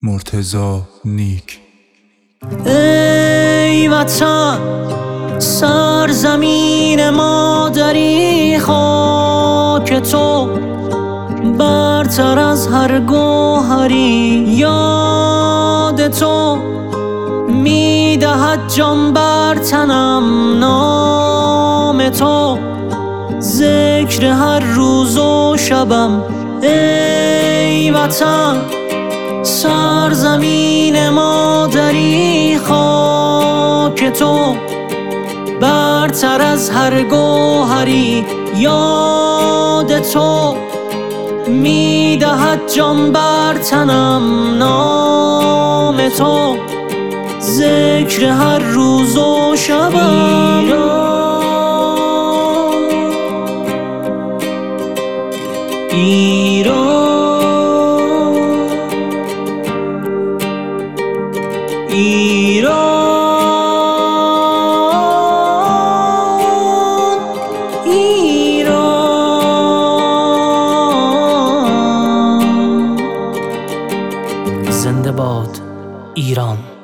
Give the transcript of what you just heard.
مرتضی نیک. ای وطن سرزمین مادری، خاک تو برتر از هر گوهری. یاد تو میدهد جان بر تنم، نام تو ذکر هر روز و شبم. ای وطن سرزمین مادری، خاک تو برتر از هر گوهری. یاد تو میدهد جان بر تنم، نام تو ذکر هر روز و شبم. زنده باد ایران.